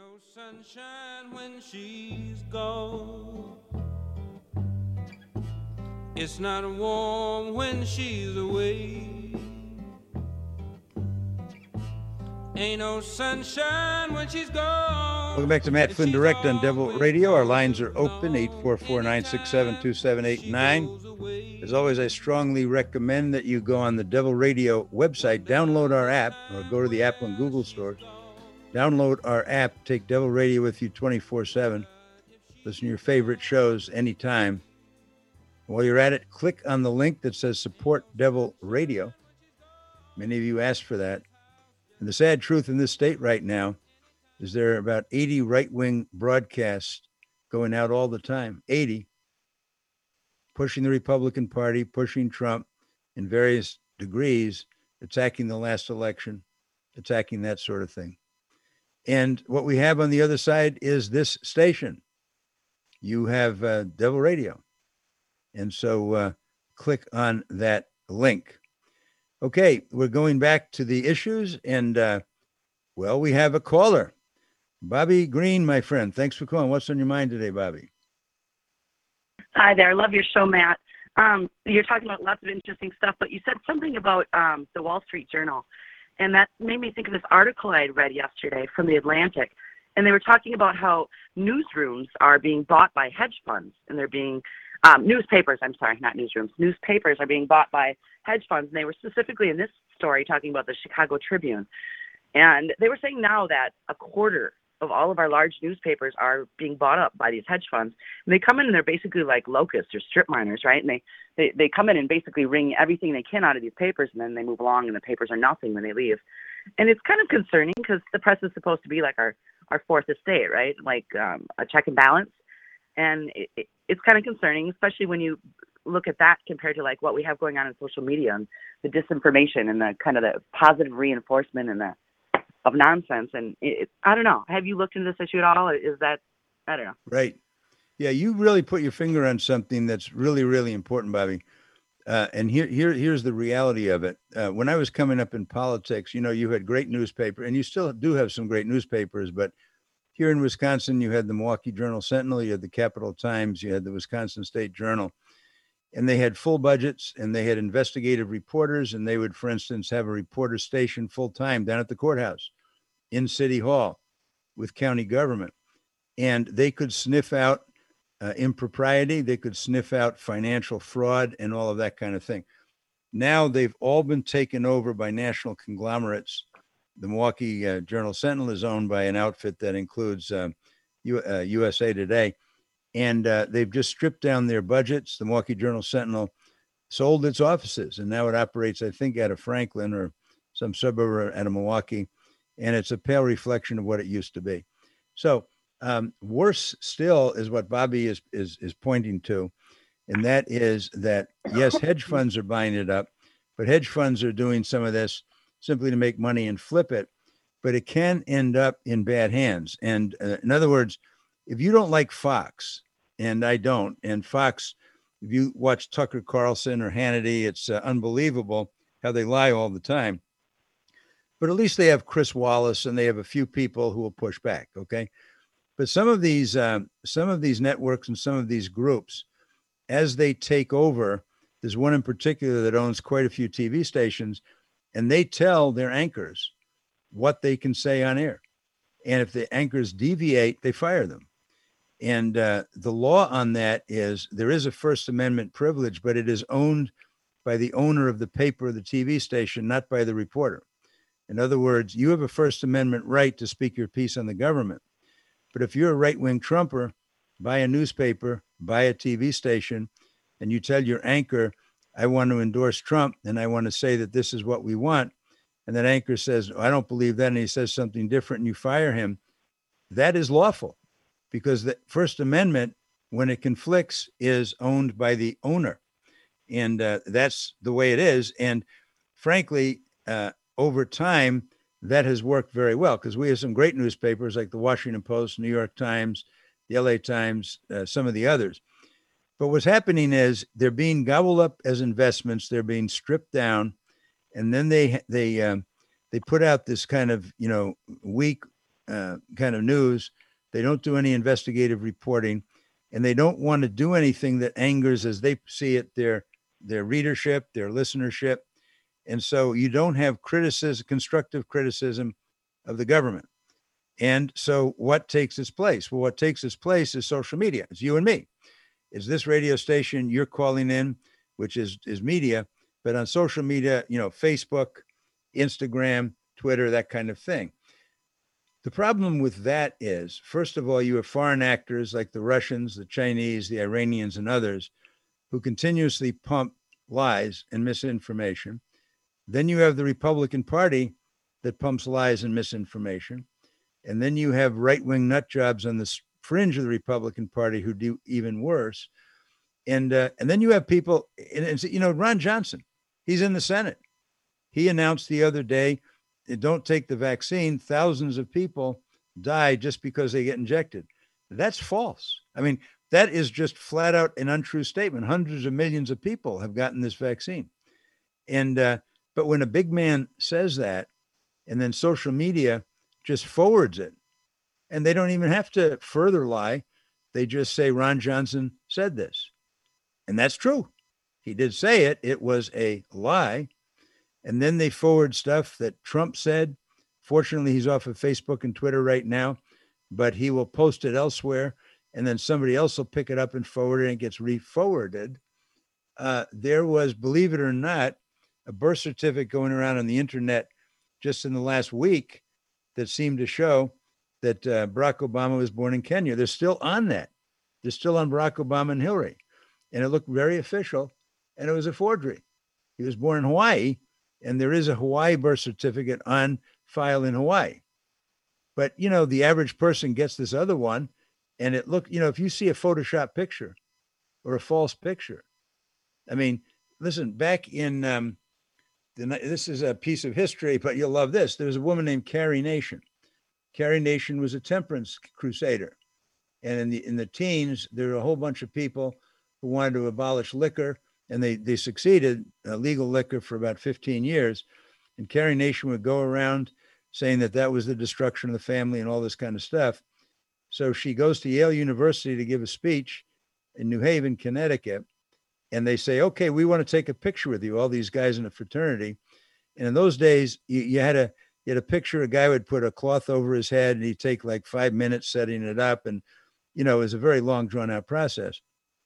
No sunshine when she's gone. It's not warm when she's away. Ain't no sunshine when she's gone. Welcome back to Matt Flynn Direct on Devil Radio. Our lines are open, 844-967-2789. As always, I strongly recommend that you go on the Devil Radio website, download our app, or go to the Apple and Google stores. Download our app, take Devil Radio with you 24/7. Listen to your favorite shows anytime. While you're at it, click on the link that says Support Devil Radio. Many of you asked for that. And the sad truth in this state right now is there are about 80 right-wing broadcasts going out all the time, 80, pushing the Republican Party, pushing Trump in various degrees, attacking the last election, attacking that sort of thing. And what we have on the other side is this station. You have Devil Radio. And so click on that link. Okay, we're going back to the issues. And, well, we have a caller. Bobby Green, my friend. Thanks for calling. What's on your mind today, Bobby? Hi there. I love your show, Matt. You're talking about lots of interesting stuff, but you said something about the Wall Street Journal. And that made me think of this article I had read yesterday from The Atlantic. And they were talking about how newsrooms are being bought by hedge funds. And they're being, newspapers, I'm sorry, not newsrooms. Newspapers are being bought by hedge funds. And they were specifically in this story talking about the Chicago Tribune. And they were saying now that a quarter of all of our large newspapers are being bought up by these hedge funds. And they come in and they're basically like locusts or strip miners, right? And they come in and basically wring everything they can out of these papers, and then they move along and the papers are nothing when they leave. And it's kind of concerning because the press is supposed to be like our fourth estate, right? Like a check and balance. And it's kind of concerning, especially when you look at that compared to like what we have going on in social media and the disinformation and the kind of the positive reinforcement and the of nonsense. And I don't know. Have you looked into this issue at all? Is that, I don't know. Right. Yeah, you really put your finger on something that's really, really important, Bobby. And here's the reality of it. When I was coming up in politics, you had great newspaper, and you still do have some great newspapers, but here in Wisconsin, you had the Milwaukee Journal-Sentinel, you had the Capital Times, you had the Wisconsin State Journal, and they had full budgets, and they had investigative reporters, and they would, for instance, have a reporter station full-time down at the courthouse, in City Hall, with county government. And they could sniff out impropriety, they could sniff out financial fraud and all of that kind of thing. Now they've all been taken over by national conglomerates. The Milwaukee Journal-Sentinel is owned by an outfit that includes USA Today. And they've just stripped down their budgets. The Milwaukee Journal-Sentinel sold its offices, and now it operates, I think, out of Franklin or some suburb out of Milwaukee. And it's a pale reflection of what it used to be. So worse still is what Bobby is pointing to. And that is that, yes, hedge funds are buying it up, but hedge funds are doing some of this simply to make money and flip it. But it can end up in bad hands. And in other words, if you don't like Fox, and I don't, and Fox, if you watch Tucker Carlson or Hannity, it's unbelievable how they lie all the time. But at least they have Chris Wallace, and they have a few people who will push back. Okay, but some of these networks and some of these groups, as they take over, there's one in particular that owns quite a few TV stations, and they tell their anchors what they can say on air, and if the anchors deviate, they fire them. And the law on that is there is a First Amendment privilege, but it is owned by the owner of the paper or the TV station, not by the reporter. In other words, you have a First Amendment right to speak your piece on the government. But if you're a right-wing Trumper, buy a newspaper, buy a TV station, and you tell your anchor, I want to endorse Trump, and I want to say that this is what we want, and that anchor says, I don't believe that, and he says something different, and you fire him, that is lawful. Because the First Amendment, when it conflicts, is owned by the owner. And that's the way it is. And frankly, over time, that has worked very well because we have some great newspapers like the Washington Post, New York Times, the LA Times, some of the others. But what's happening is they're being gobbled up as investments. They're being stripped down. And then they put out this kind of, weak kind of news. They don't do any investigative reporting, and they don't want to do anything that angers, as they see it, their readership, their listenership. And so you don't have constructive criticism of the government. And so what takes its place? Well, what takes its place is social media. It's you and me. It's this radio station you're calling in, which is media, but on social media, Facebook, Instagram, Twitter, that kind of thing. The problem with that is, first of all, you have foreign actors like the Russians, the Chinese, the Iranians, and others who continuously pump lies and misinformation. Then you have the Republican Party that pumps lies and misinformation. And then you have right-wing nut jobs on the fringe of the Republican Party who do even worse. And then you have people, Ron Johnson, he's in the Senate. He announced the other day, don't take the vaccine. Thousands of people die just because they get injected. That's false. I mean, that is just flat out an untrue statement. Hundreds of millions of people have gotten this vaccine. And, but when a big man says that, and then social media just forwards it, and they don't even have to further lie. They just say Ron Johnson said this. And that's true. He did say it. It was a lie. And then they forward stuff that Trump said. Fortunately, he's off of Facebook and Twitter right now, but he will post it elsewhere. And then somebody else will pick it up and forward it, and it gets re-forwarded. There was, believe it or not, a birth certificate going around on the internet just in the last week that seemed to show that Barack Obama was born in Kenya. They're still on that. They're still on Barack Obama and Hillary. And it looked very official, and it was a forgery. He was born in Hawaii, and there is a Hawaii birth certificate on file in Hawaii. But, the average person gets this other one, and it looked, if you see a Photoshop picture or a false picture, I mean, listen, back in, this is a piece of history, but you'll love this. There was a woman named Carrie Nation. Carrie Nation was a temperance crusader. And in the teens, there were a whole bunch of people who wanted to abolish liquor, and they succeeded, legal liquor for about 15 years. And Carrie Nation would go around saying that was the destruction of the family and all this kind of stuff. So she goes to Yale University to give a speech in New Haven, Connecticut. And they say, okay, we want to take a picture with you, all these guys in a fraternity. And in those days, you had a picture, a guy would put a cloth over his head, and he'd take like 5 minutes setting it up. And, it was a very long, drawn out process.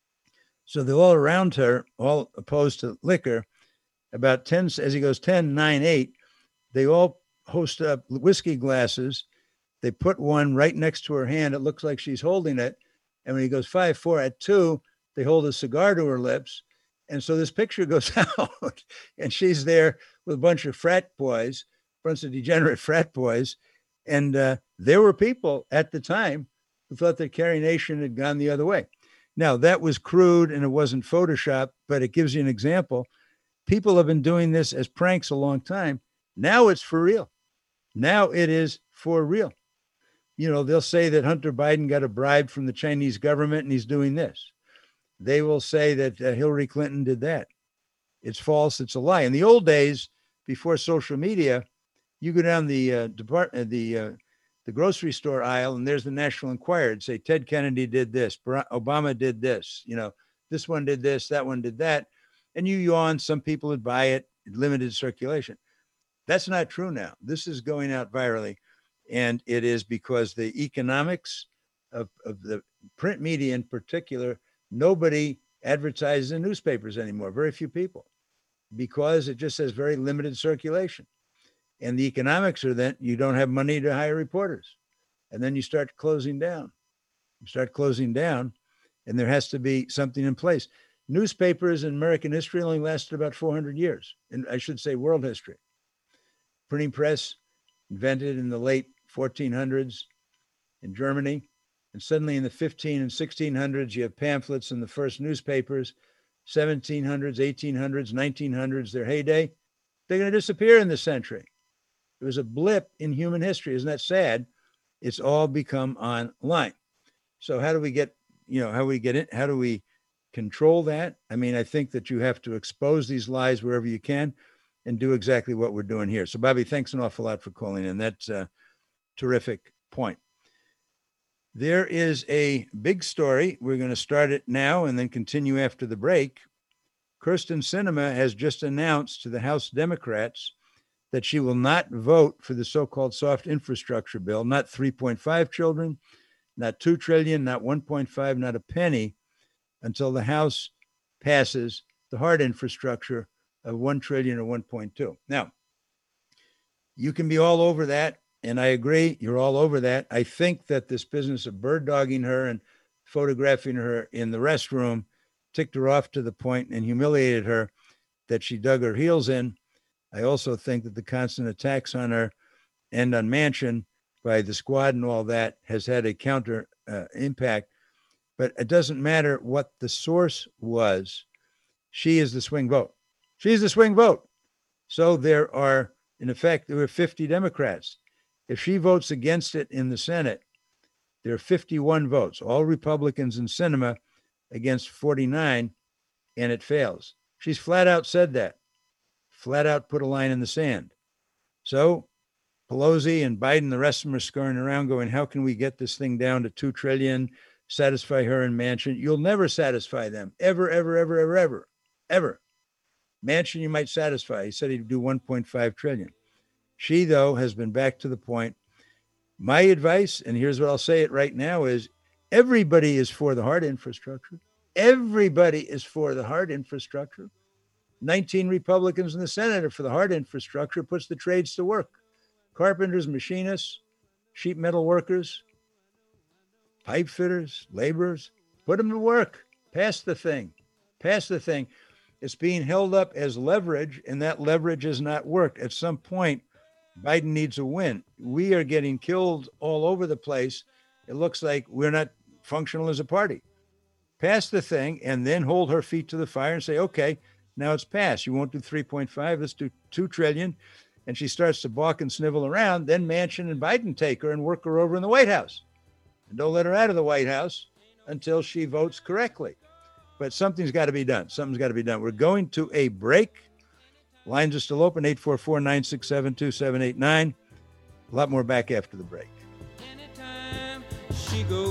So they're all around her, all opposed to liquor. About 10, as he goes 10, 9, 8, they all host up whiskey glasses. They put one right next to her hand. It looks like she's holding it. And when he goes 5, 4, at 2, they hold a cigar to her lips. And so this picture goes out, and she's there with a bunch of frat boys, a bunch of degenerate frat boys. And there were people at the time who thought that Carrie Nation had gone the other way. Now, that was crude and it wasn't Photoshop, but it gives you an example. People have been doing this as pranks a long time. Now it's for real. Now it is for real. They'll say that Hunter Biden got a bribe from the Chinese government and he's doing this. They will say that Hillary Clinton did that. It's false. It's a lie. In the old days, before social media, you go down the grocery store aisle, and there's the National Enquirer. It'd say Ted Kennedy did this, Obama did this, this one did this, that one did that, and you yawn. Some people would buy it, limited circulation. That's not true now. This is going out virally, and it is because the economics of the print media in particular. Nobody advertises in newspapers anymore, very few people, because it just has very limited circulation. And the economics are that you don't have money to hire reporters. And then you start closing down. And there has to be something in place. Newspapers in American history only lasted about 400 years. And I should say world history. Printing press invented in the late 1400s in Germany. And suddenly in the 15 and 1600s, you have pamphlets in the first newspapers, 1700s, 1800s, 1900s, their heyday. They're going to disappear in this century. It was a blip in human history. Isn't that sad? It's all become online. So how do we get in? How do we control that? I mean, I think that you have to expose these lies wherever you can and do exactly what we're doing here. So Bobby, thanks an awful lot for calling in. That's terrific point. There is a big story. We're going to start it now and then continue after the break. Kyrsten Sinema has just announced to the House Democrats that she will not vote for the so-called soft infrastructure bill, not 3.5 trillion, not 2 trillion, not 1.5, not a penny, until the House passes the hard infrastructure of 1 trillion or 1.2. Now, you can be all over that, and I agree, you're all over that. I think that this business of bird dogging her and photographing her in the restroom ticked her off to the point and humiliated her that she dug her heels in. I also think that the constant attacks on her and on Manchin by the squad and all that has had a counter impact. But it doesn't matter what the source was. She is the swing vote. She's the swing vote. So there are, in effect, there were 50 Democrats. If she votes against it in the Senate, there are 51 votes, all Republicans in Sinema against 49, and it fails. She's flat out said that. Flat out put a line in the sand. So Pelosi and Biden, the rest of them are scurrying around going, how can we get this thing down to 2 trillion, satisfy her and Manchin? You'll never satisfy them. Ever, ever, ever, ever, ever, ever. Manchin, you might satisfy. He said he'd do 1.5 trillion. She, though, has been back to the point. My advice, and here's what I'll say it right now, is everybody is for the hard infrastructure. Everybody is for the hard infrastructure. 19 Republicans in the Senate are for the hard infrastructure, puts the trades to work. Carpenters, machinists, sheet metal workers, pipe fitters, laborers, put them to work. Pass the thing. Pass the thing. It's being held up as leverage, and that leverage has not worked. At some point, Biden needs a win. We are getting killed all over the place. It looks like we're not functional as a party. Pass the thing and then hold her feet to the fire and say, okay, now it's passed. You won't do 3.5. Let's do 2 trillion. And she starts to balk and snivel around. Then Manchin and Biden take her and work her over in the White House. And don't let her out of the White House until she votes correctly. But something's got to be done. Something's got to be done. We're going to a break. Lines are still open, 844-967-2789. A lot more back after the break. Anytime she goes